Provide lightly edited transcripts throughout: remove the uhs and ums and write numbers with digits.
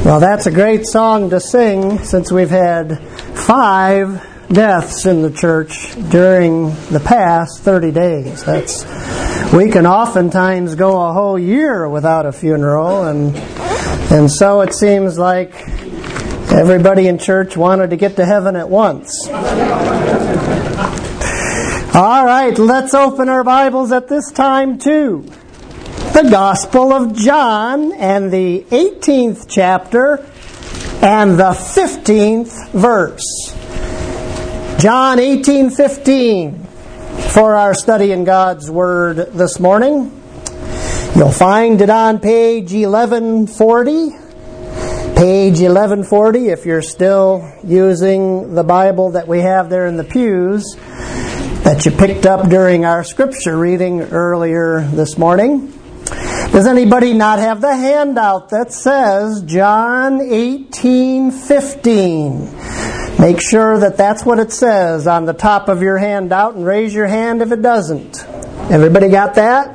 Well, that's a great song to sing since we've had 5 deaths in the church during the past 30 days. We can oftentimes go a whole year without a funeral, and so it seems like everybody in church wanted to get to heaven at once. All right, let's open our Bibles at this time to the Gospel of John and the 18th chapter and the 15th verse. John 18:15 for our study in God's Word this morning. You'll find it on page 1140. Page 1140 if you're still using the Bible that we have there in the pews that you picked up during our scripture reading earlier this morning. Does anybody not have the handout that says John 18:15? Make sure that that's what it says on the top of your handout and raise your hand if it doesn't. Everybody got that?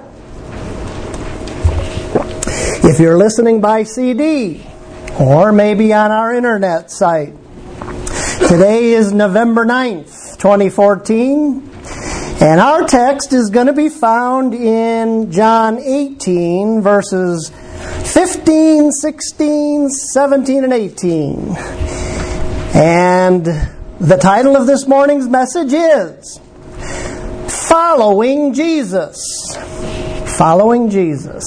If you're listening by CD or maybe on our internet site, today is November 9th, 2014. And our text is going to be found in John 18, verses 15, 16, 17, and 18. And the title of this morning's message is Following Jesus. Following Jesus.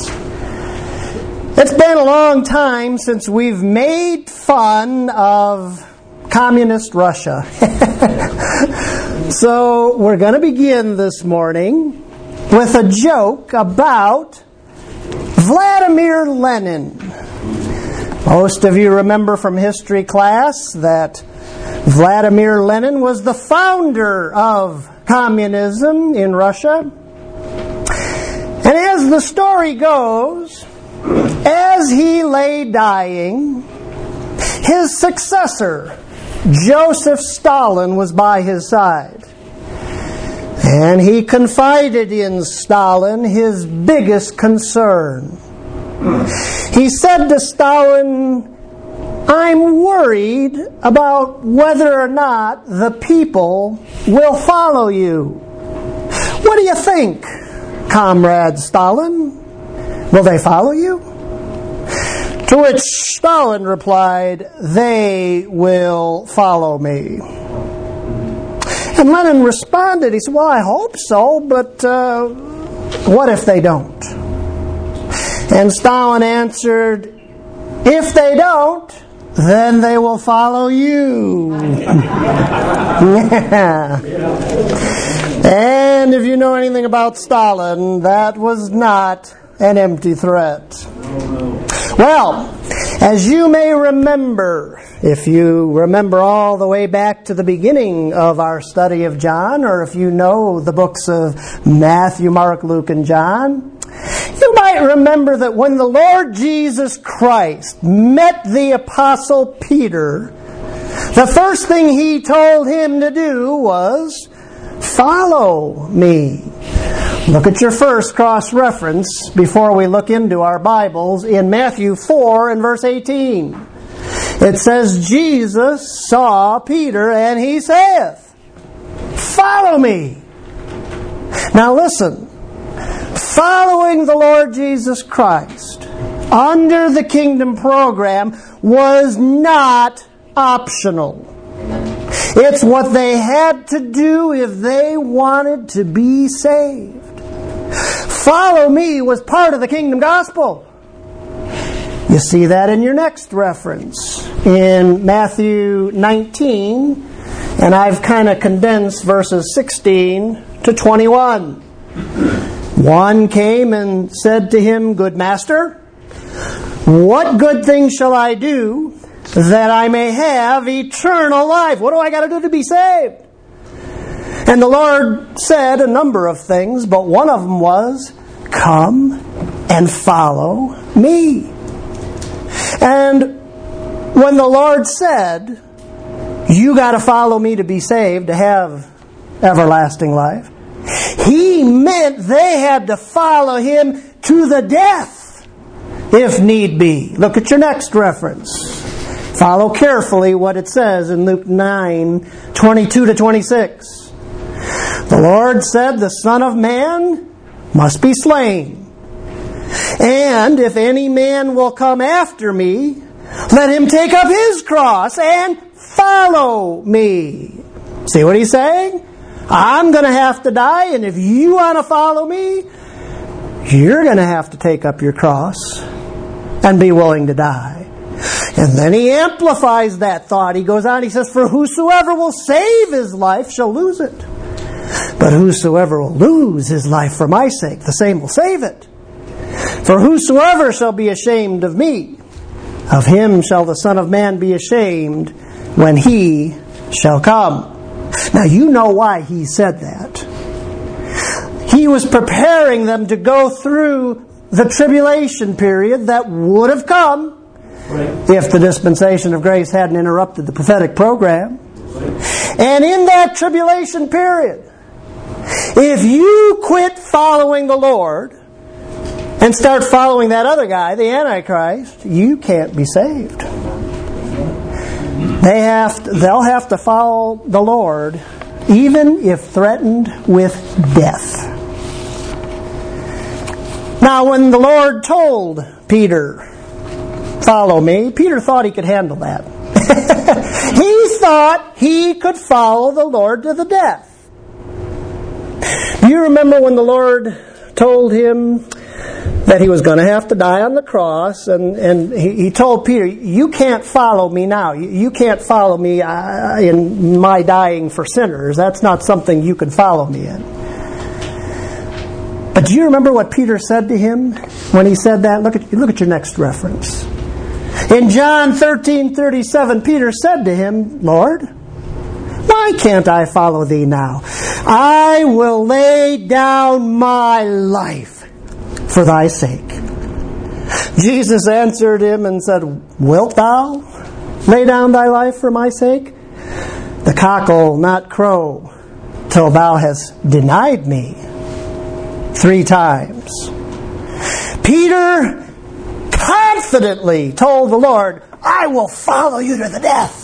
It's been a long time since we've made fun of communist Russia. So we're going to begin this morning with a joke about Vladimir Lenin. Most of you remember from history class that Vladimir Lenin was the founder of communism in Russia. And as the story goes, as he lay dying, his successor, Joseph Stalin, was by his side. And he confided in Stalin his biggest concern. He said to Stalin, "I'm worried about whether or not the people will follow you. What do you think, Comrade Stalin? Will they follow you?" To which Stalin replied, "They will follow me." And Lenin responded, he said, "Well, I hope so, but what if they don't?" And Stalin answered, "If they don't, then they will follow you." Yeah. And if you know anything about Stalin, that was not an empty threat. Well, as you may remember, if you remember all the way back to the beginning of our study of John, or if you know the books of Matthew, Mark, Luke, and John, you might remember that when the Lord Jesus Christ met the Apostle Peter, the first thing he told him to do was, "Follow me." Look at your first cross-reference before we look into our Bibles in Matthew 4 and verse 18. It says, "Jesus saw Peter, and he saith, 'Follow me.'" Now listen, following the Lord Jesus Christ under the kingdom program was not optional. It's what they had to do if they wanted to be saved. Follow me was part of the kingdom gospel. You see that in your next reference in Matthew 19, and I've kind of condensed verses 16 to 21. One came and said to him, "Good master, what good thing shall I do that I may have eternal life?" What do I got to do to be saved? And the Lord said a number of things, but one of them was, "Come and follow me." And when the Lord said, "You got to follow me to be saved, to have everlasting life," He meant they had to follow Him to the death if need be. Look at your next reference. Follow carefully what it says in Luke 9:22-26. The Lord said, the Son of Man must be slain. And if any man will come after me, let him take up his cross and follow me. See what he's saying? I'm going to have to die, and if you want to follow me, you're going to have to take up your cross and be willing to die. And then he amplifies that thought. He goes on, he says, for whosoever will save his life shall lose it. But whosoever will lose his life for my sake, the same will save it. For whosoever shall be ashamed of me, of him shall the Son of Man be ashamed when he shall come. Now you know why he said that. He was preparing them to go through the tribulation period that would have come if the dispensation of grace hadn't interrupted the prophetic program. And in that tribulation period, if you quit following the Lord and start following that other guy, the Antichrist, you can't be saved. They'll have to follow the Lord even if threatened with death. Now, when the Lord told Peter, follow me, Peter thought he could handle that. He thought he could follow the Lord to the death. Do you remember when the Lord told him that he was going to have to die on the cross, and he told Peter, you can't follow me now. You can't follow me in my dying for sinners. That's not something you can follow me in. But do you remember what Peter said to him when he said that? Look at your next reference. In John 13:37, Peter said to him, Lord, why can't I follow thee now? I will lay down my life for thy sake. Jesus answered him and said, wilt thou lay down thy life for my sake? The cock will not crow till thou hast denied me 3 times. Peter confidently told the Lord, I will follow you to the death.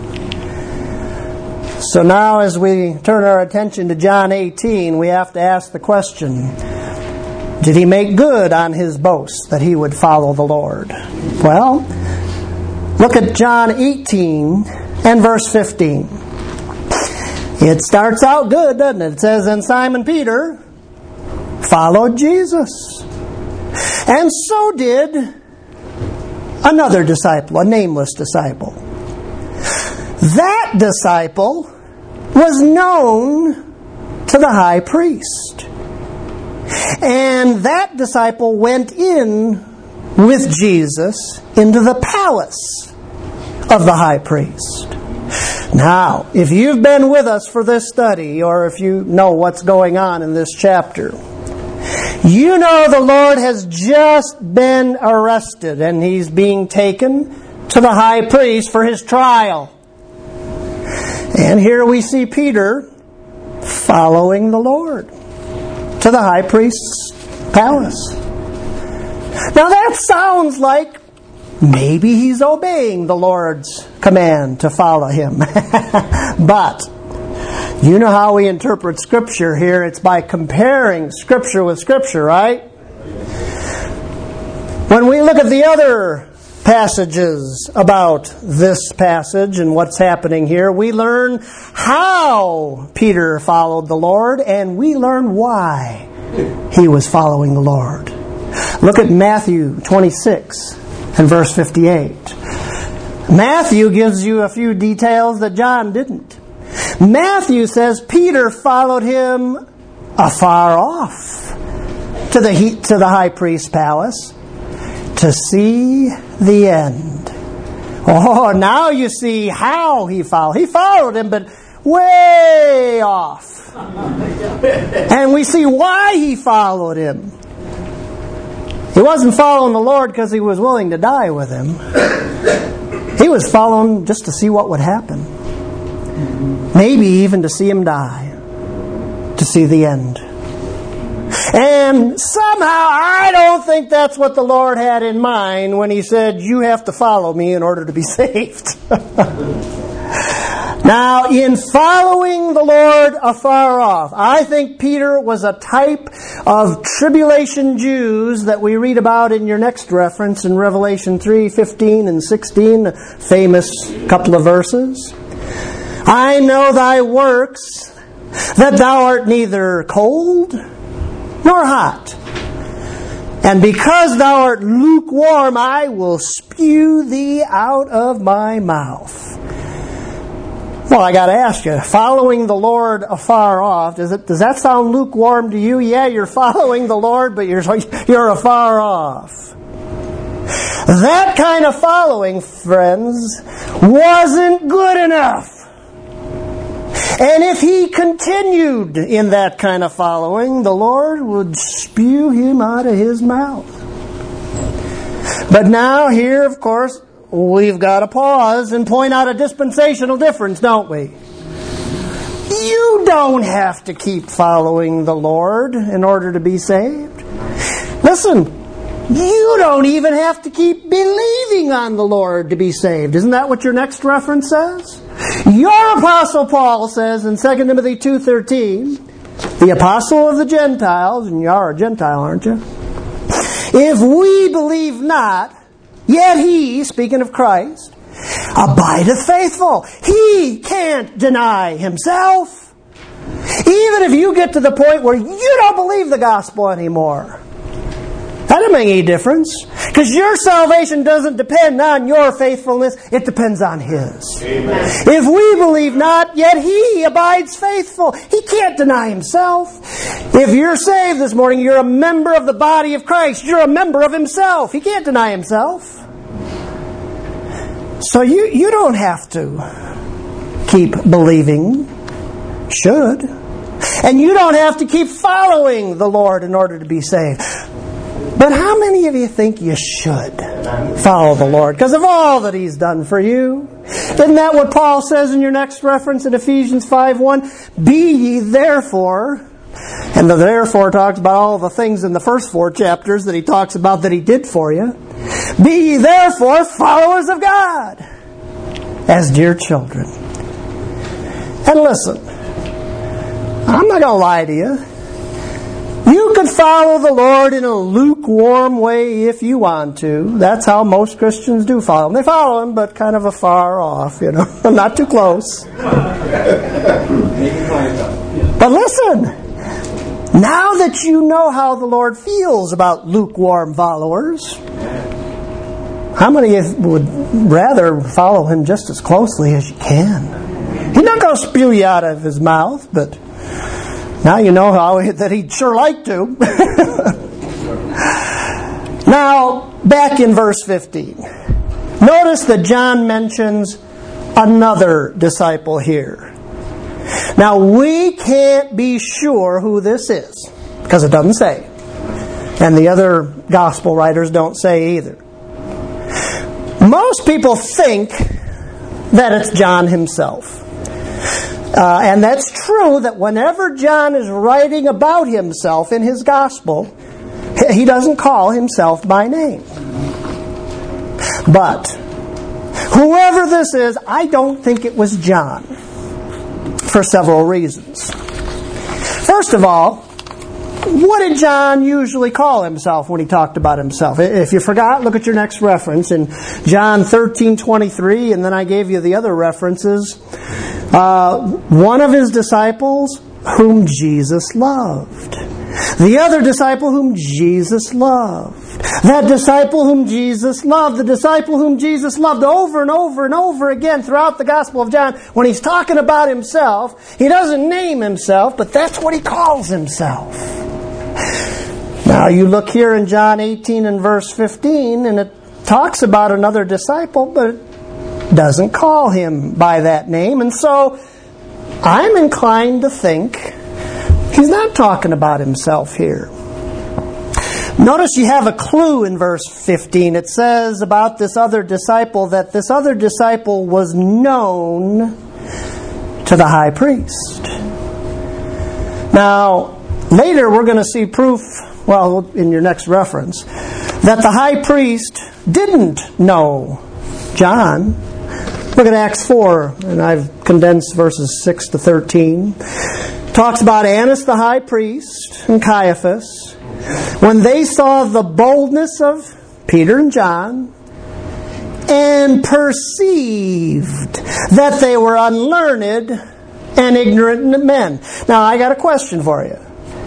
So now as we turn our attention to John 18, we have to ask the question, did he make good on his boast that he would follow the Lord? Well, look at John 18 and verse 15. It starts out good, doesn't it? It says, and Simon Peter followed Jesus. And so did another disciple, a nameless disciple. That disciple was known to the high priest. And that disciple went in with Jesus into the palace of the high priest. Now, if you've been with us for this study, or if you know what's going on in this chapter, you know the Lord has just been arrested and he's being taken to the high priest for his trial. And here we see Peter following the Lord to the high priest's palace. Now that sounds like maybe he's obeying the Lord's command to follow him. But you know how we interpret Scripture here. It's by comparing Scripture with Scripture, right? When we look at the other passages about this passage and what's happening here, we learn how Peter followed the Lord, and we learn why he was following the Lord. Look at Matthew 26 and verse 58. Matthew gives you a few details that John didn't. Matthew says Peter followed him afar off to the high priest's palace to see the end. Oh, now you see how he followed. He followed him, but way off. And we see why he followed him. He wasn't following the Lord because he was willing to die with him. He was following just to see what would happen. Maybe even to see him die. To see the end. And somehow I don't think that's what the Lord had in mind when He said, you have to follow me in order to be saved. Now, in following the Lord afar off, I think Peter was a type of tribulation Jews that we read about in your next reference in Revelation 3:15 and 16, a famous couple of verses. I know thy works, that thou art neither cold nor hot. And because thou art lukewarm, I will spew thee out of my mouth. Well, I got to ask you, following the Lord afar off, does that sound lukewarm to you? Yeah, you're following the Lord, but you're afar off. That kind of following, friends, wasn't good enough. And if he continued in that kind of following, the Lord would spew him out of His mouth. But now here, of course, we've got to pause and point out a dispensational difference, don't we? You don't have to keep following the Lord in order to be saved. Listen, you don't even have to keep believing on the Lord to be saved. Isn't that what your next reference says? Your Apostle Paul says in 2 Timothy 2:13, the Apostle of the Gentiles, and you are a Gentile, aren't you? If we believe not, yet He, speaking of Christ, abideth faithful. He can't deny Himself. Even if you get to the point where you don't believe the gospel anymore, that doesn't make any difference. Because your salvation doesn't depend on your faithfulness. It depends on His. Amen. If we believe not, yet He abides faithful. He can't deny Himself. If you're saved this morning, you're a member of the body of Christ. You're a member of Himself. He can't deny Himself. So you don't have to keep believing. Should. And you don't have to keep following the Lord in order to be saved. But how many of you think you should follow the Lord because of all that He's done for you? Isn't that what Paul says in your next reference in Ephesians 5:1? Be ye therefore, and the therefore talks about all the things in the first 4 chapters that he talks about that He did for you. Be ye therefore followers of God as dear children. And listen, I'm not going to lie to you. You can follow the Lord in a lukewarm way if you want to. That's how most Christians do follow Him. They follow Him, but kind of afar off, not too close. But listen, now that you know how the Lord feels about lukewarm followers, how many of you would rather follow Him just as closely as you can? He's not going to spew you out of His mouth, but now you know that He'd sure like to. Now, back in verse 15. Notice that John mentions another disciple here. Now, we can't be sure who this is, because it doesn't say. And the other gospel writers don't say either. Most people think that it's John himself. And that's true that whenever John is writing about himself in his gospel, he doesn't call himself by name. But whoever this is, I don't think it was John for several reasons. First of all, what did John usually call himself when he talked about himself? If you forgot, look at your next reference in John 13:23, and then I gave you the other references. One of his disciples whom Jesus loved. The other disciple whom Jesus loved. That disciple whom Jesus loved. The disciple whom Jesus loved over and over and over again throughout the Gospel of John. When he's talking about himself, he doesn't name himself, but that's what he calls himself. Now you look here in John 18 and verse 15, and it talks about another disciple, but it doesn't call him by that name. And so I'm inclined to think he's not talking about himself here. Notice you have a clue in verse 15. It says about this other disciple that this other disciple was known to the high priest. Now, Later we're going to see proof, well, in your next reference, that the high priest didn't know John. Look at Acts 4, and I've condensed verses 6 to 13. Talks about Annas the high priest and Caiaphas. When they saw the boldness of Peter and John and perceived that they were unlearned and ignorant men. Now, I got a question for you.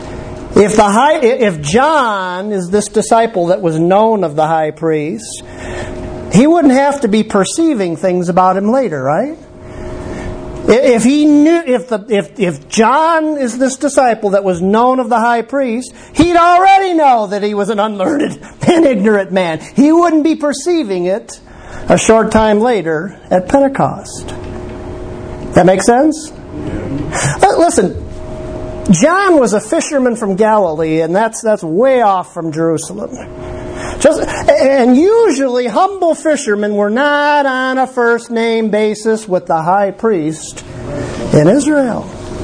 If John is this disciple that was known of the high priest, he wouldn't have to be perceiving things about him later, right? If he knew, if John is this disciple that was known of the high priest, he'd already know that he was an unlearned and ignorant man. He wouldn't be perceiving it a short time later at Pentecost. That make sense? Listen, John was a fisherman from Galilee, and that's way off from Jerusalem. And usually humble fishermen were not on a first name basis with the high priest in Israel.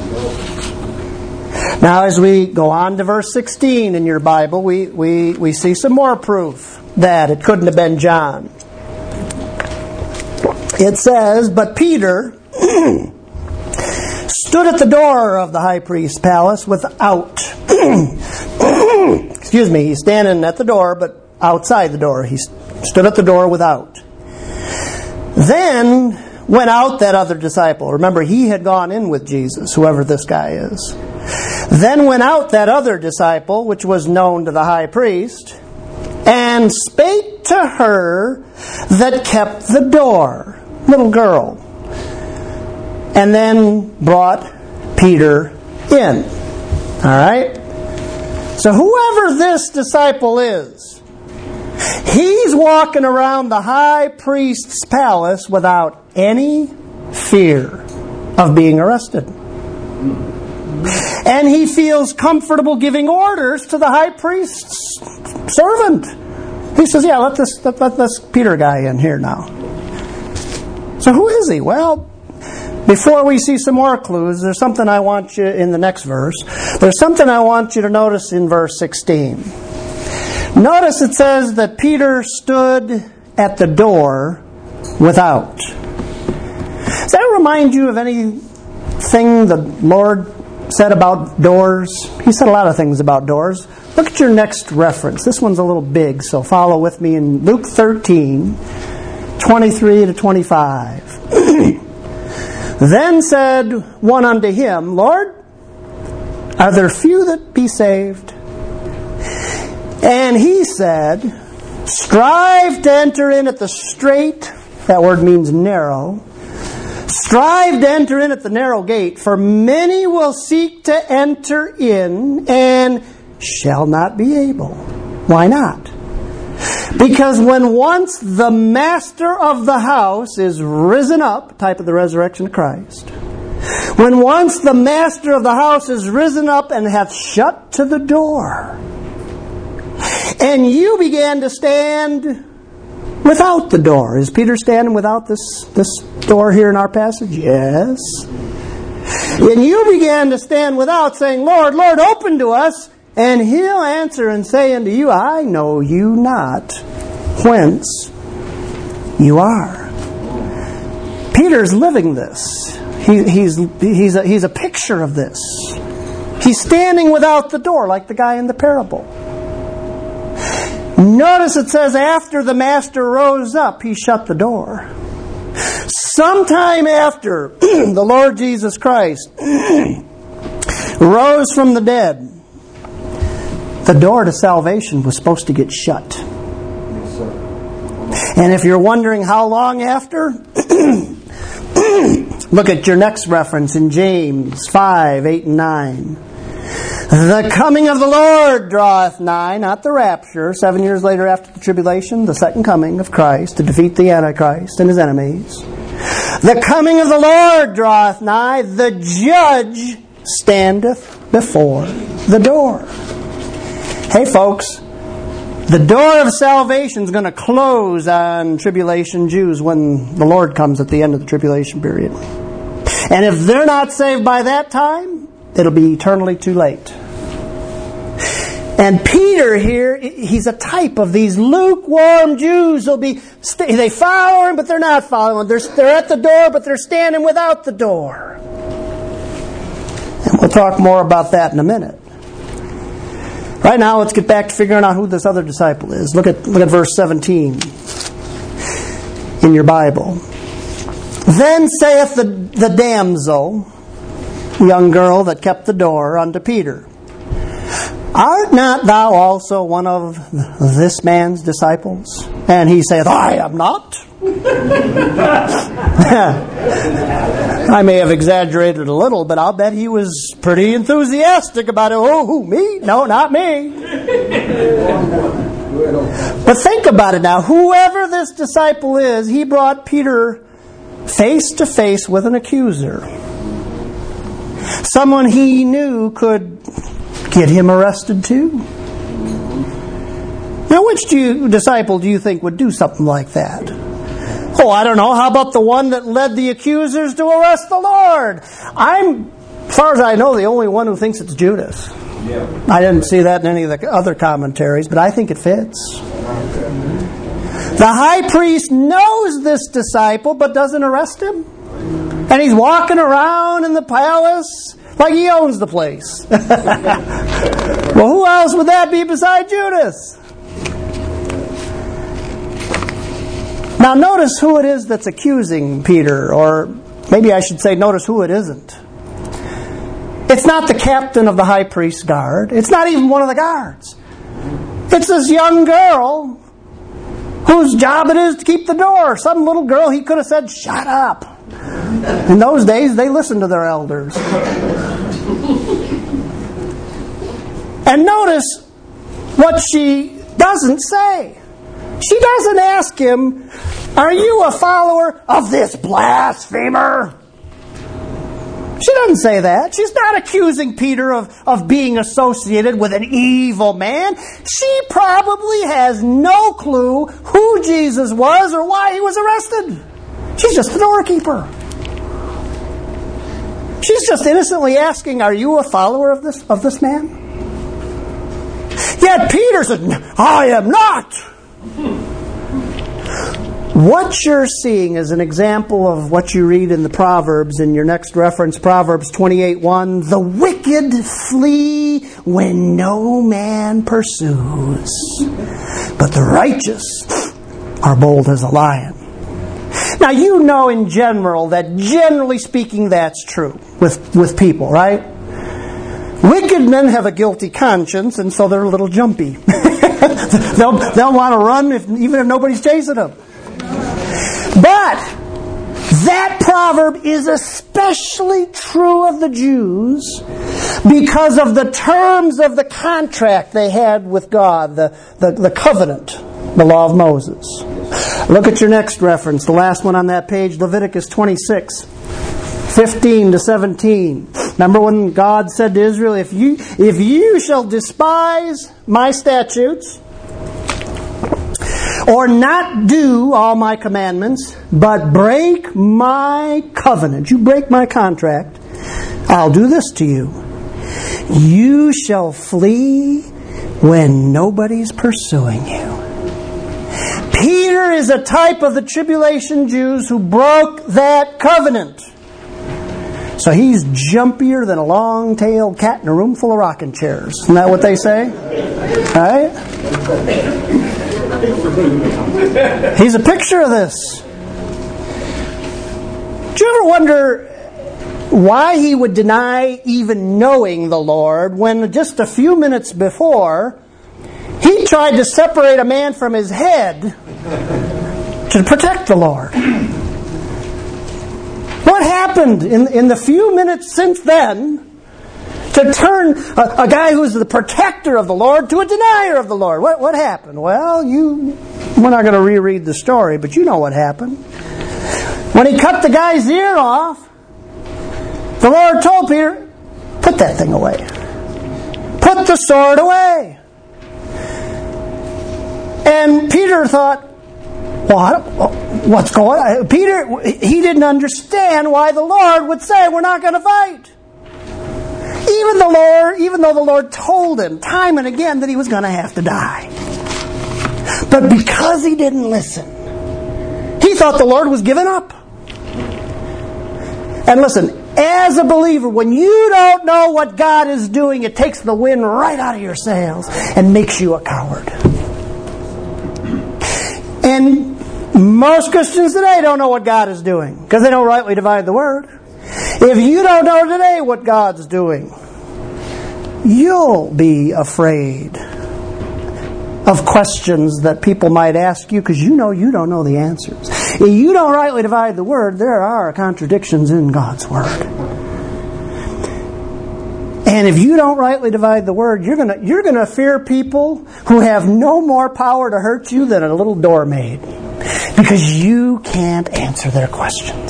Now as we go on to verse 16 in your Bible, we see some more proof that it couldn't have been John. It says, but Peter stood at the door of the high priest's palace without. Excuse me, he's standing at the door, but outside the door. He stood at the door without. Then went out that other disciple. Remember, he had gone in with Jesus, whoever this guy is. Then went out that other disciple, which was known to the high priest, and spake to her that kept the door, little girl, and then brought Peter in. All right? So whoever this disciple is, he's walking around the high priest's palace without any fear of being arrested. And he feels comfortable giving orders to the high priest's servant. He says, yeah, let this Peter guy in here now. So who is he? Well, before we see some more clues, there's something I want you in the next verse. There's something I want you to notice in verse 16. Notice it says that Peter stood at the door without. Does that remind you of anything the Lord said about doors? He said a lot of things about doors. Look at your next reference. This one's a little big, so follow with me in Luke 13, 23 to 25. Then said one unto him, Lord, are there few that be saved? And he said, strive to enter in at the strait, that word means narrow, strive to enter in at the narrow gate, for many will seek to enter in and shall not be able. Why not? Because when once the master of the house is risen up, type of the resurrection of Christ, when once the master of the house is risen up and hath shut to the door, and you began to stand without the door. Is Peter standing without this door here in our passage? Yes. And you began to stand without, saying, Lord, Lord, open to us. And he'll answer and say unto you, I know you not whence you are. Peter's living this. He's a picture of this. He's standing without the door like the guy in the parable. Notice it says after the master rose up, he shut the door. Sometime after the Lord Jesus Christ rose from the dead, the door to salvation was supposed to get shut. And if you're wondering how long after, look at your next reference in James 5, 8, and 9. The coming of the Lord draweth nigh, not the rapture, 7 years later after the tribulation, the second coming of Christ to defeat the Antichrist and his enemies. The coming of the Lord draweth nigh, the judge standeth before the door. Hey folks, the door of salvation is going to close on tribulation Jews when the Lord comes at the end of the tribulation period. And if they're not saved by that time, it'll be eternally too late. And Peter here, he's a type of these lukewarm Jews. They follow him, but they're not following him. They're at the door, but they're standing without the door. And we'll talk more about that in a minute. Right now, let's get back to figuring out who this other disciple is. Look at verse 17 in your Bible. Then saith the damsel, young girl that kept the door, unto Peter, Art not thou also one of this man's disciples? And he saith, I am not. I may have exaggerated a little, but I'll bet he was pretty enthusiastic about it. Oh, who, me? No, not me. But think about it now. Whoever this disciple is, he brought Peter face to face with an accuser. Someone he knew could get him arrested too. Now, which disciple do you think would do something like that? Oh, I don't know. How about the one that led the accusers to arrest the Lord? As far as I know, the only one who thinks it's Judas. Yeah. I didn't see that in any of the other commentaries, but I think it fits. The high priest knows this disciple, but doesn't arrest him. And he's walking around in the palace like he owns the place. Well, who else would that be beside Judas? Now notice who it is that's accusing Peter, or maybe I should say notice who it isn't. It's not the captain of the high priest's guard. It's not even one of the guards. It's this young girl whose job it is to keep the door. Some little girl, he could have said, shut up. In those days, they listened to their elders. And notice what she doesn't say. She doesn't ask him, are you a follower of this blasphemer? She doesn't say that. She's not accusing Peter of being associated with an evil man. She probably has no clue who Jesus was or why he was arrested. She's just the doorkeeper. She's just innocently asking, are you a follower of this man? Yet Peter said, I am not. What you're seeing is an example of what you read in the Proverbs in your next reference, Proverbs 28:1. The wicked flee when no man pursues, but the righteous are bold as a lion. Now you know in general that generally speaking that's true with people, right? Wicked men have a guilty conscience, and so they're a little jumpy. They'll want to run even if nobody's chasing them. But that proverb is especially true of the Jews because of the terms of the contract they had with God, the covenant, the law of Moses. Look at your next reference, the last one on that page, Leviticus 26:15-17. Remember when God said to Israel, if you shall despise my statutes, or not do all my commandments, but break my covenant, you break my contract, I'll do this to you. You shall flee when nobody's pursuing you. Peter is a type of the tribulation Jews who broke that covenant. So he's jumpier than a long-tailed cat in a room full of rocking chairs. Isn't that what they say? Right? He's a picture of this. Do you ever wonder why he would deny even knowing the Lord when just a few minutes before he tried to separate a man from his head to protect the Lord? What happened in the few minutes since then to turn a guy who's the protector of the Lord to a denier of the Lord? What happened? Well, we're not going to reread the story, but you know what happened. When he cut the guy's ear off, the Lord told Peter, put that thing away. Put the sword away. And Peter thought, what's going on? Peter, he didn't understand why the Lord would say we're not going to fight. Even though the Lord told him time and again that he was going to have to die. But because he didn't listen, he thought the Lord was giving up. And listen, as a believer, when you don't know what God is doing, it takes the wind right out of your sails and makes you a coward. And most Christians today don't know what God is doing because they don't rightly divide the Word. If you don't know today what God's doing, you'll be afraid of questions that people might ask you because you know you don't know the answers. If you don't rightly divide the Word, there are contradictions in God's Word. And if you don't rightly divide the Word, you're gonna fear people who have no more power to hurt you than a little doormaid. Because you can't answer their questions.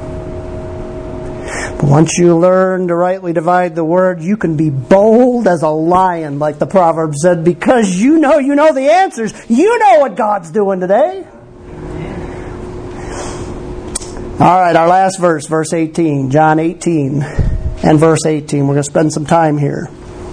But once you learn to rightly divide the Word, you can be bold as a lion, like the proverb said, because you know the answers. You know what God's doing today. All right, our last verse, verse 18, John 18 and verse 18. We're going to spend some time here.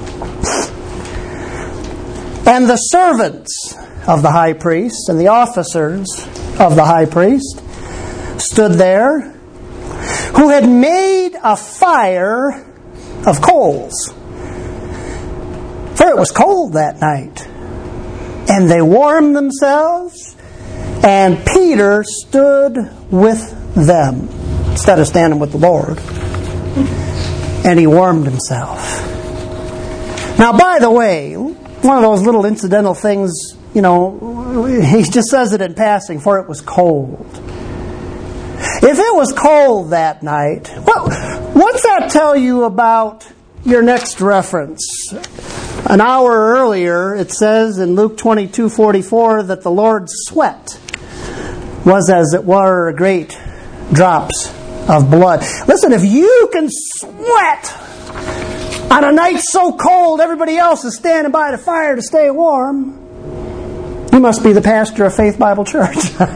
And the servants of the high priest and the officers of the high priest stood there, who had made a fire of coals. For it was cold that night. And they warmed themselves, and Peter stood with them, instead of standing with the Lord. And he warmed himself. Now, by the way, one of those little incidental things, he just says it in passing, for it was cold. If it was cold that night, what's that tell you about your next reference? An hour earlier, it says in Luke 22:44 that the Lord's sweat was as it were great drops of blood. Listen, if you can sweat on a night so cold everybody else is standing by the fire to stay warm, you must be the pastor of Faith Bible Church.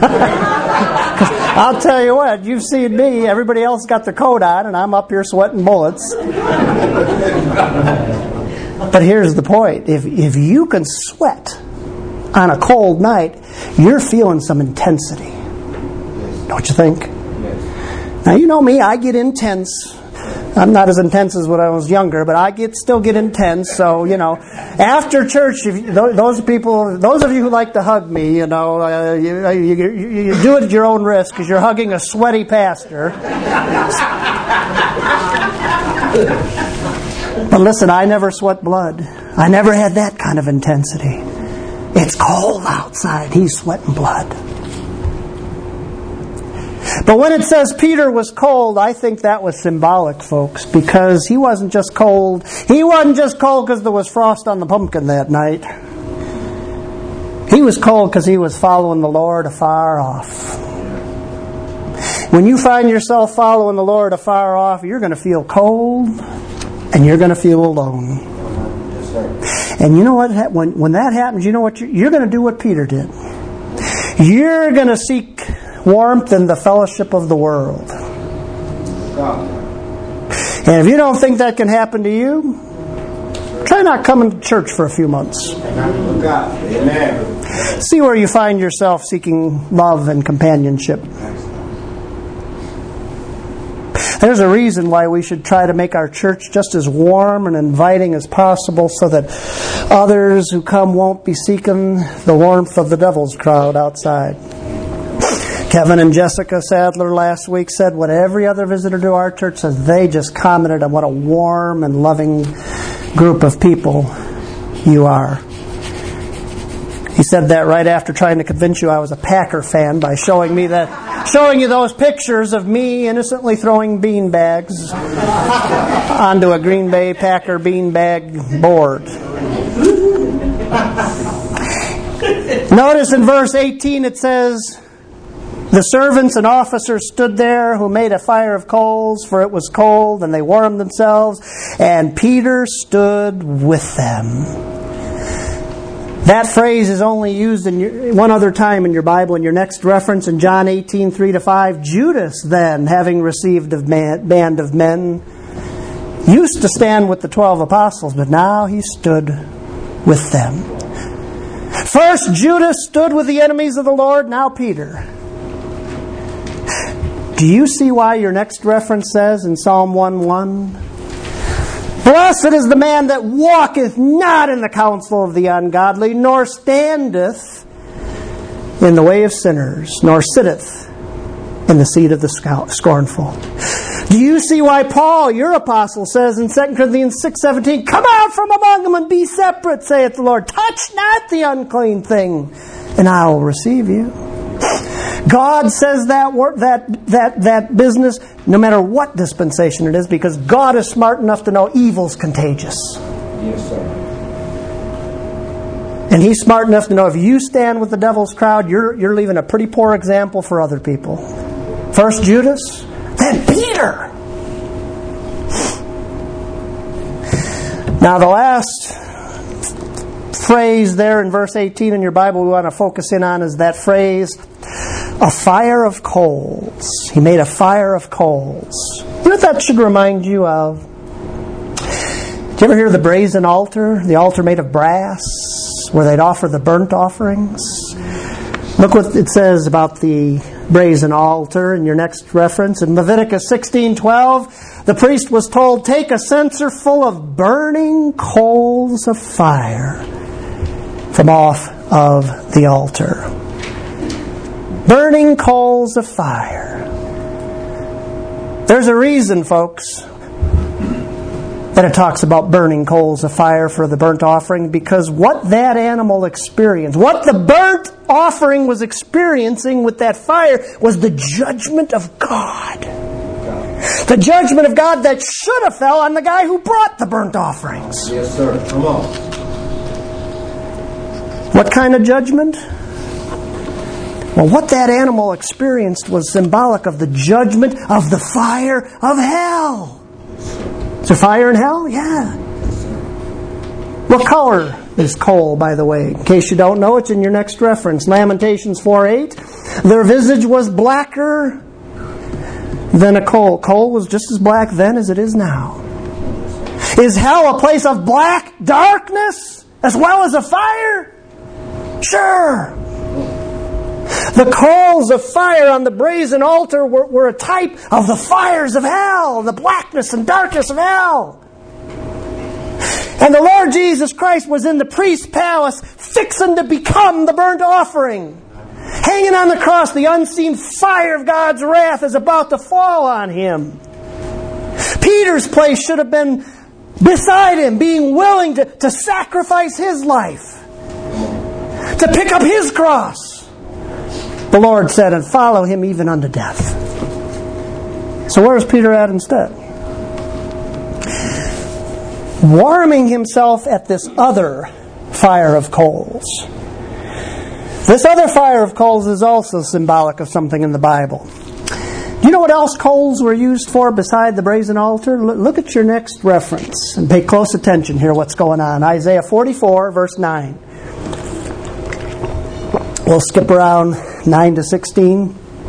I'll tell you what, you've seen me, everybody else got their coat on, and I'm up here sweating bullets. But here's the point. If you can sweat on a cold night, you're feeling some intensity. Don't you think? Now, you know me, I get intense. I'm not as intense as when I was younger, but I still get intense. So, after church, those of you who like to hug me, you do it at your own risk because you're hugging a sweaty pastor. But listen, I never sweat blood. I never had that kind of intensity. It's cold outside. He's sweating blood. But when it says Peter was cold, I think that was symbolic, folks, because he wasn't just cold. He wasn't just cold because there was frost on the pumpkin that night. He was cold because he was following the Lord afar off. When you find yourself following the Lord afar off, you're going to feel cold and you're going to feel alone. And you know what? When that happens, you know what? You're going to do what Peter did. You're going to seek warmth in the fellowship of the world. And if you don't think that can happen to you, try not coming to church for a few months. See where you find yourself seeking love and companionship. There's a reason why we should try to make our church just as warm and inviting as possible so that others who come won't be seeking the warmth of the devil's crowd outside. Kevin and Jessica Sadler last week said what every other visitor to our church says. They just commented on what a warm and loving group of people you are. He said that right after trying to convince you I was a Packer fan by showing you those pictures of me innocently throwing bean bags onto a Green Bay Packer beanbag board. Notice in verse 18 it says, the servants and officers stood there who made a fire of coals, for it was cold, and they warmed themselves, and Peter stood with them. That phrase is only used one other time in your Bible, in your next reference in John 18:3-5. Judas then, having received a band of men, Used to stand with the 12 apostles, but now he stood with them. First, Judas stood with the enemies of the Lord, now Peter. Do you see why your next reference says in Psalm 1:1? Blessed is the man that walketh not in the counsel of the ungodly, nor standeth in the way of sinners, nor sitteth in the seat of the scornful. Do you see why Paul, your apostle, says in 2 Corinthians 6:17, Come out from among them and be separate, saith the Lord. Touch not the unclean thing, and I will receive you. God says that business, no matter what dispensation it is, because God is smart enough to know evil's contagious. Yes, sir. And He's smart enough to know if you stand with the devil's crowd, you're leaving a pretty poor example for other people. First Judas, then Peter. Now the last phrase there in verse 18 in your Bible we want to focus in on is that phrase, a fire of coals. He made a fire of coals. You know what that should remind you of? Did you ever hear of the brazen altar? The altar made of brass, where they'd offer the burnt offerings? Look what it says about the brazen altar in your next reference. In Leviticus 16:12, the priest was told, Take a censer full of burning coals of fire from off of the altar. Burning coals of fire. There's a reason, folks, that it talks about burning coals of fire for the burnt offering, because what that animal experienced, what the burnt offering was experiencing with that fire, was the judgment of God. The judgment of God that should have fell on the guy who brought the burnt offerings. Yes, sir. Come on. What kind of judgment? Well, what that animal experienced was symbolic of the judgment of the fire of hell. Is there fire in hell? Yeah. What color is coal, by the way? In case you don't know, it's in your next reference. Lamentations 4:8. Their visage was blacker than a coal. Coal was just as black then as it is now. Is hell a place of black darkness as well as a fire? Sure. The coals of fire on the brazen altar were a type of the fires of hell, the blackness and darkness of hell. And the Lord Jesus Christ was in the priest's palace, fixing to become the burnt offering. Hanging on the cross, the unseen fire of God's wrath is about to fall on Him. Peter's place should have been beside Him, being willing to sacrifice his life, to pick up his cross. The Lord said, and follow Him even unto death. So where's Peter at instead? Warming himself at this other fire of coals. This other fire of coals is also symbolic of something in the Bible. Do you know what else coals were used for beside the brazen altar? Look at your next reference and pay close attention here what's going on. Isaiah 44, verse 9. We'll skip around 9 to 16.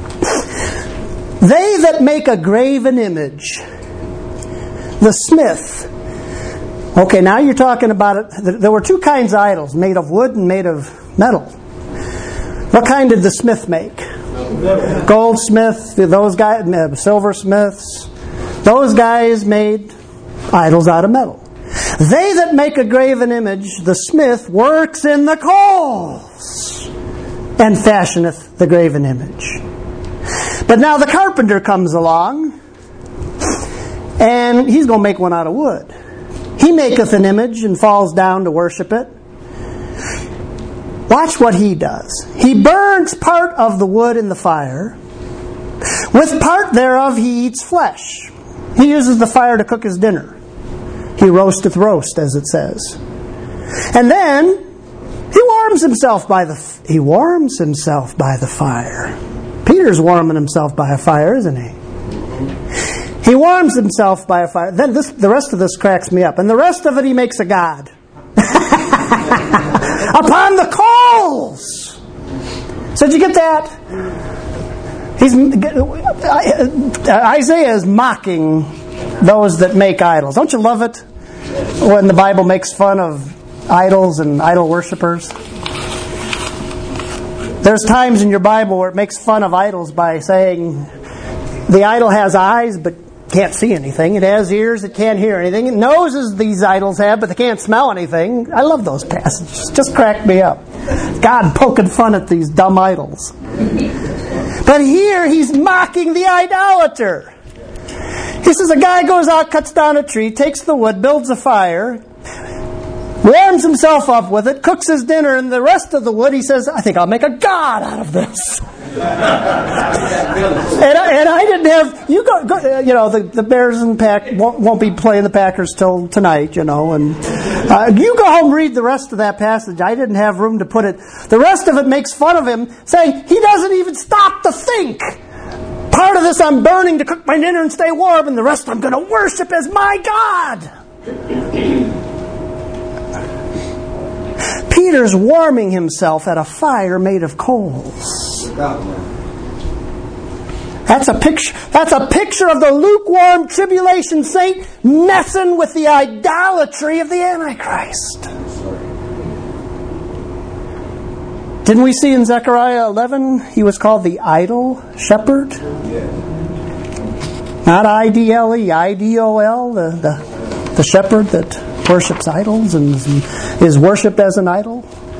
They that make a graven image, the smith. Okay, now you're talking about it. There were two kinds of idols, made of wood and made of metal. What kind did the smith make? Goldsmith, those guys, silversmiths. Those guys made idols out of metal. They that make a graven image, the smith, works in the coals and fashioneth the graven image. But now the carpenter comes along, and he's going to make one out of wood. He maketh an image and falls down to worship it. Watch what he does. He burns part of the wood in the fire. With part thereof he eats flesh. He uses the fire to cook his dinner. He roasteth roast, as it says. And then he warms himself by the fire. Peter's warming himself by a fire, isn't he? He warms himself by a fire. Then the rest of this cracks me up. And the rest of it he makes a god. Upon the coals! So did you get that? Isaiah is mocking those that make idols. Don't you love it when the Bible makes fun of idols and idol worshipers? There's times in your Bible where it makes fun of idols by saying the idol has eyes but can't see anything. It has ears, it can't hear anything. It noses these idols have, but they can't smell anything. I love those passages. Just crack me up. God poking fun at these dumb idols. But here he's mocking the idolater. He says a guy goes out, cuts down a tree, takes the wood, builds a fire, warms himself up with it, cooks his dinner, and the rest of the wood, he says, I think I'll make a god out of this. and I didn't have, the Bears and Pack won't be playing the Packers till tonight, and you go home and read the rest of that passage. I didn't have room to put it. The rest of it makes fun of him, saying he doesn't even stop to think. Part of this I'm burning to cook my dinner and stay warm, and the rest I'm going to worship as my God. Peter's warming himself at a fire made of coals. That's a picture of the lukewarm tribulation saint messing with the idolatry of the Antichrist. Didn't we see in Zechariah 11 he was called the idol shepherd? Not I-D-L-E, I-D-O-L, the shepherd that worships idols and is worshipped as an idol.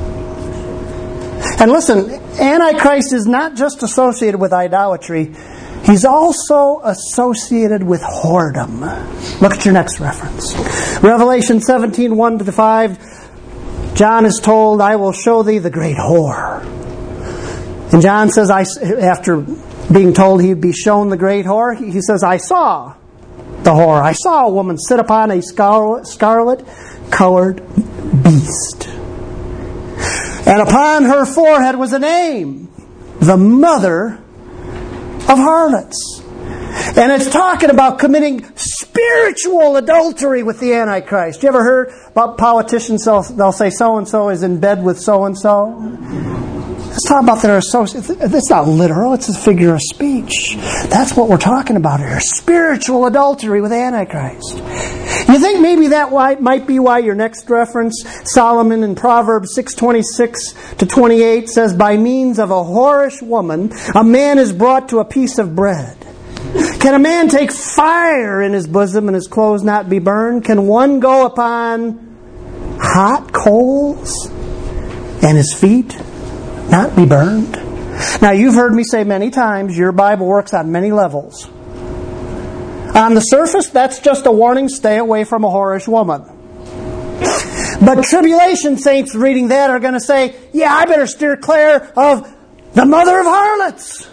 And listen, Antichrist is not just associated with idolatry, he's also associated with whoredom. Look at your next reference. Revelation 17:1-5, John is told, I will show thee the great whore. And John says, after being told he'd be shown the great whore, he says, I saw the whore. I saw a woman sit upon a scarlet-colored beast. And upon her forehead was a name, the mother of harlots. And it's talking about committing spiritual adultery with the Antichrist. You ever heard about politicians? They'll say so-and-so is in bed with so-and-so. Let's talk about their associates. It's not literal. It's a figure of speech. That's what we're talking about here. Spiritual adultery with Antichrist. You think maybe that might be why your next reference, Solomon in Proverbs 6:26-28 says, by means of a whorish woman, a man is brought to a piece of bread. Can a man take fire in his bosom and his clothes not be burned? Can one go upon hot coals and his feet not be burned? Now, you've heard me say many times, your Bible works on many levels. On the surface, that's just a warning, stay away from a whorish woman. But tribulation saints reading that are going to say, yeah, I better steer clear of the mother of harlots.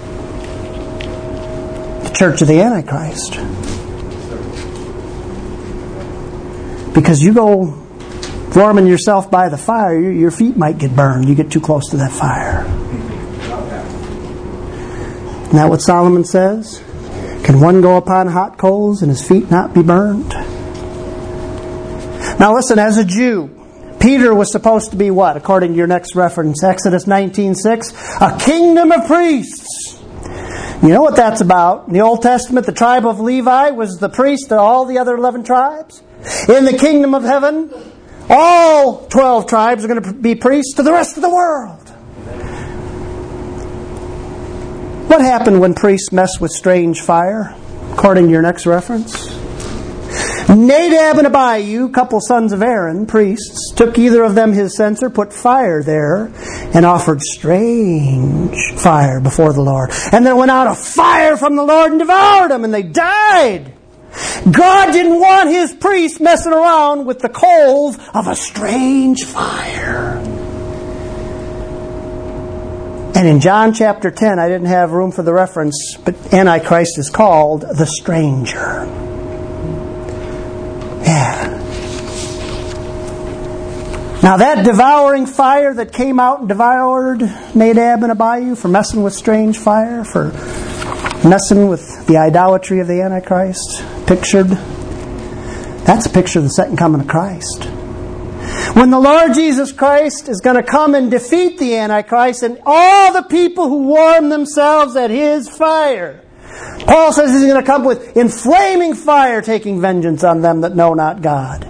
The church of the Antichrist. Because you go warming yourself by the fire, your feet might get burned. You get too close to that fire. Isn't that what Solomon says? Can one go upon hot coals and his feet not be burned? Now listen, as a Jew, Peter was supposed to be what? According to your next reference, Exodus 19:6, a kingdom of priests. You know what that's about. In the Old Testament, the tribe of Levi was the priest of all the other 11 tribes. In the kingdom of heaven, all 12 tribes are going to be priests to the rest of the world. What happened when priests messed with strange fire? According to your next reference. Nadab and Abihu, couple sons of Aaron, priests, took either of them his censer, put fire there, and offered strange fire before the Lord. And there went out a fire from the Lord and devoured them, and they died. God didn't want His priests messing around with the coals of a strange fire. And in John chapter 10, I didn't have room for the reference, but Antichrist is called the stranger. Yeah. Now that devouring fire that came out and devoured Nadab and Abihu for messing with strange fire, for messing with the idolatry of the Antichrist, pictured, that's a picture of the second coming of Christ. When the Lord Jesus Christ is going to come and defeat the Antichrist and all the people who warm themselves at His fire, Paul says he's going to come with in flaming fire, taking vengeance on them that know not God.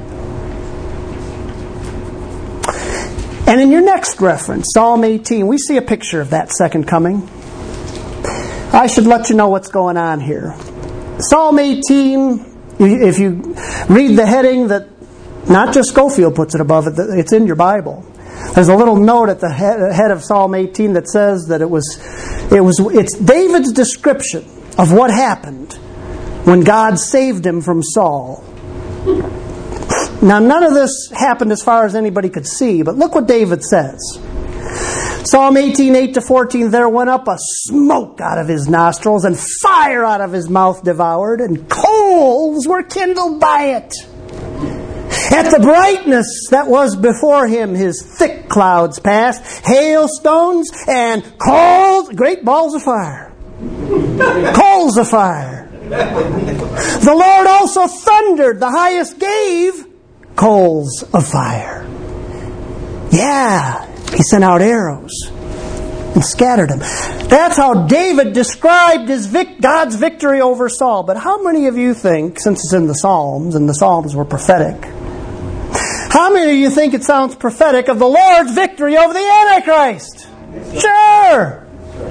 And in your next reference, Psalm 18, we see a picture of that second coming. I should let you know what's going on here. Psalm 18, if you read the heading that not just Schofield puts it above it, it's in your Bible. There's a little note at the head of Psalm 18 that says that it's David's description of what happened when God saved him from Saul. Now, none of this happened as far as anybody could see, but look what David says. Psalm 18, 8-14, there went up a smoke out of his nostrils, and fire out of his mouth devoured, and coals were kindled by it. At the brightness that was before him, his thick clouds passed, hailstones and coals, great balls of fire. Coals of fire. The Lord also thundered, the highest gave coals of fire. Yeah, he sent out arrows and scattered them. That's how David described God's victory over Saul. But how many of you think, since it's in the Psalms, and the Psalms were prophetic, how many of you think it sounds prophetic of the Lord's victory over the Antichrist? Sure!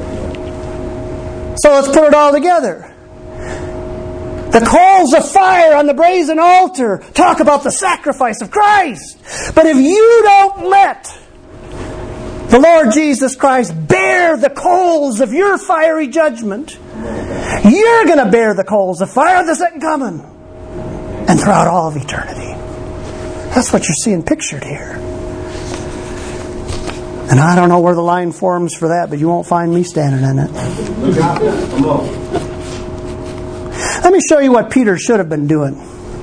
So let's put it all together. The coals of fire on the brazen altar talk about the sacrifice of Christ. But if you don't let the Lord Jesus Christ bear the coals of your fiery judgment, you're going to bear the coals of fire of the second coming. And throughout all of eternity. That's what you're seeing pictured here. And I don't know where the line forms for that, but you won't find me standing in it. Let me show you what Peter should have been doing.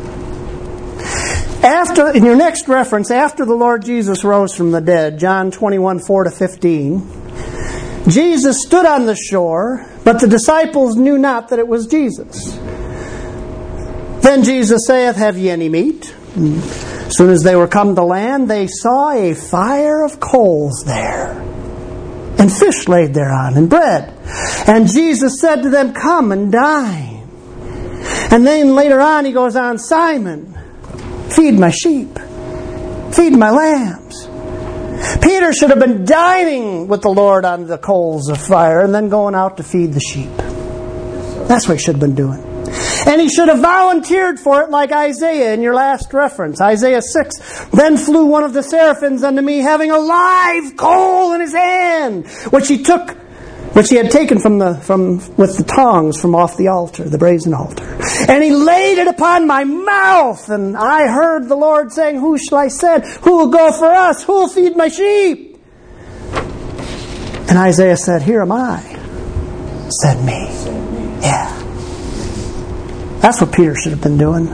In your next reference, after the Lord Jesus rose from the dead, John 21, 4-15, Jesus stood on the shore, but the disciples knew not that it was Jesus. Then Jesus saith, have ye any meat? As soon as they were come to land, they saw a fire of coals there, and fish laid thereon, and bread. And Jesus said to them, come and dine. And then later on he goes on, Simon, feed my sheep, feed my lambs. Peter should have been dining with the Lord on the coals of fire and then going out to feed the sheep. That's what he should have been doing. And he should have volunteered for it like Isaiah in your last reference. Isaiah 6, then flew one of the seraphims unto me, having a live coal in his hand, which he had taken with the tongs from off the altar, the brazen altar. And he laid it upon my mouth, and I heard the Lord saying, who shall I send? Who will go for us? Who will feed my sheep? And Isaiah said, here am I. Send me. Yeah. That's what Peter should have been doing.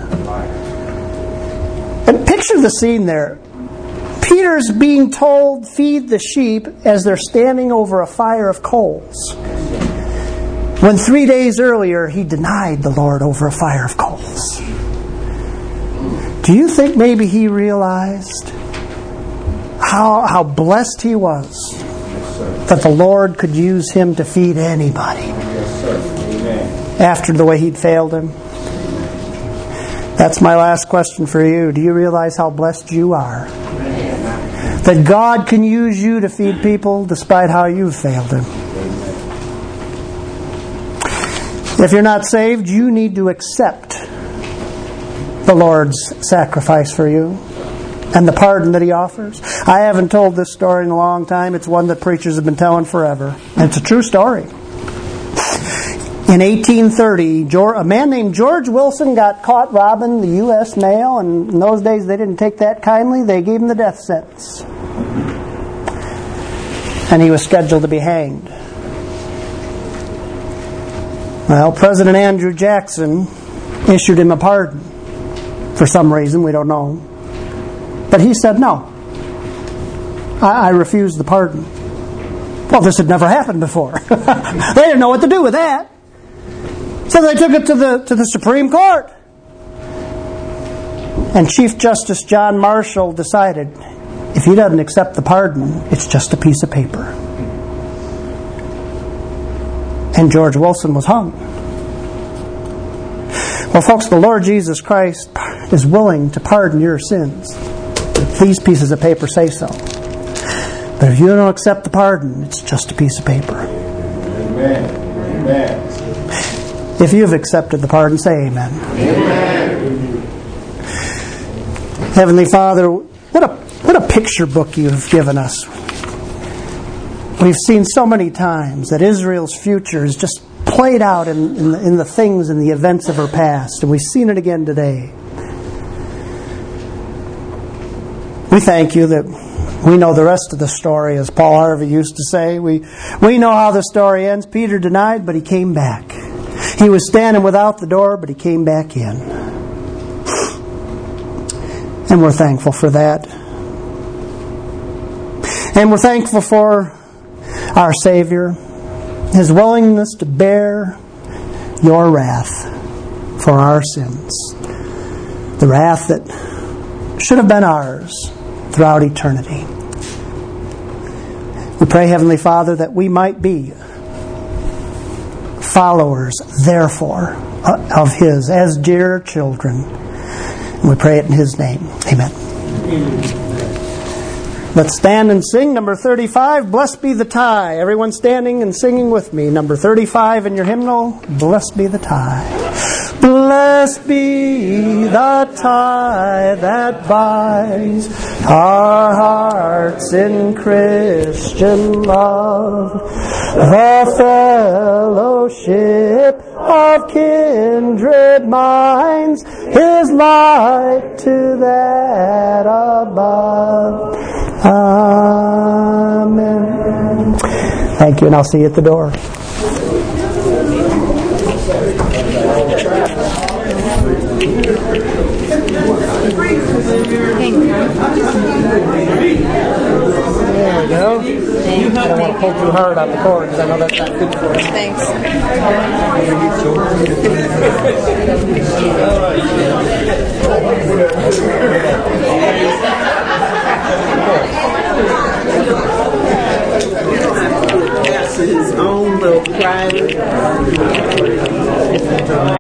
And picture the scene there. Peter's being told, feed the sheep, as they're standing over a fire of coals. When 3 days earlier, he denied the Lord over a fire of coals. Do you think maybe he realized how blessed he was that the Lord could use him to feed anybody after the way he'd failed him? That's my last question for you. Do you realize how blessed you are? That God can use you to feed people despite how you've failed Him. If you're not saved, you need to accept the Lord's sacrifice for you and the pardon that He offers. I haven't told this story in a long time. It's one that preachers have been telling forever. And it's a true story. In 1830, a man named George Wilson got caught robbing the U.S. mail, and in those days they didn't take that kindly. They gave him the death sentence. And he was scheduled to be hanged. Well, President Andrew Jackson issued him a pardon. For some reason, we don't know. But he said, no. I refuse the pardon. Well, this had never happened before. They didn't know what to do with that. So they took it to the Supreme Court. And Chief Justice John Marshall decided, if he doesn't accept the pardon, it's just a piece of paper. And George Wilson was hung. Well, folks, the Lord Jesus Christ is willing to pardon your sins. If these pieces of paper say so. But if you don't accept the pardon, it's just a piece of paper. Amen. Amen. If you've accepted the pardon, say amen. Amen. Heavenly Father, what a picture book you've given us. We've seen so many times that Israel's future is just played out in the things and the events of her past, and we've seen it again today. We thank you that we know the rest of the story, as Paul Harvey used to say. We know how the story ends. Peter denied, but he came back. He was standing without the door, but he came back in. And we're thankful for that. And we're thankful for our Savior, His willingness to bear your wrath for our sins. The wrath that should have been ours throughout eternity. We pray, Heavenly Father, that we might be followers, therefore, of His as dear children. And we pray it in His name. Amen. Let's stand and sing number 35, Blessed Be the Tie. Everyone standing and singing with me. Number 35 in your hymnal, Blessed Be the Tie. Blessed be the tie that binds our hearts in Christian love, the fellowship of kindred minds is like to that above. Amen. Thank you, and I'll see you at the door. There we go. I don't want to pull too hard on the cord because I know that's not good for you. Thanks. His own little private